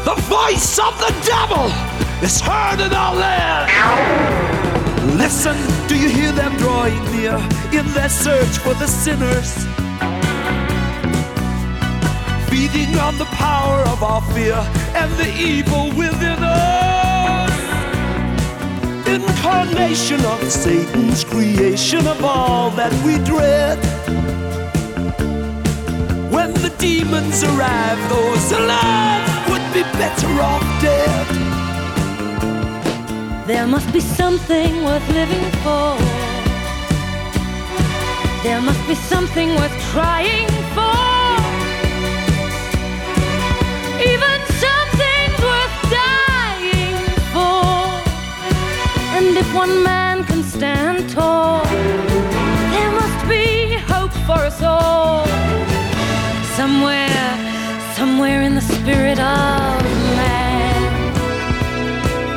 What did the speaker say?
The voice of the devil is heard in our land. Listen, do you hear them drawing near in their search for the sinners? Feeding on the power of our fear and the evil within us. Incarnation of Satan's creation of all that we dread. When the demons arrive, those alive would be better off dead. There must be something worth living for. There must be something worth trying for. Even something's worth dying for. And if one man can stand tall, there must be hope for us all. Somewhere in the spirit of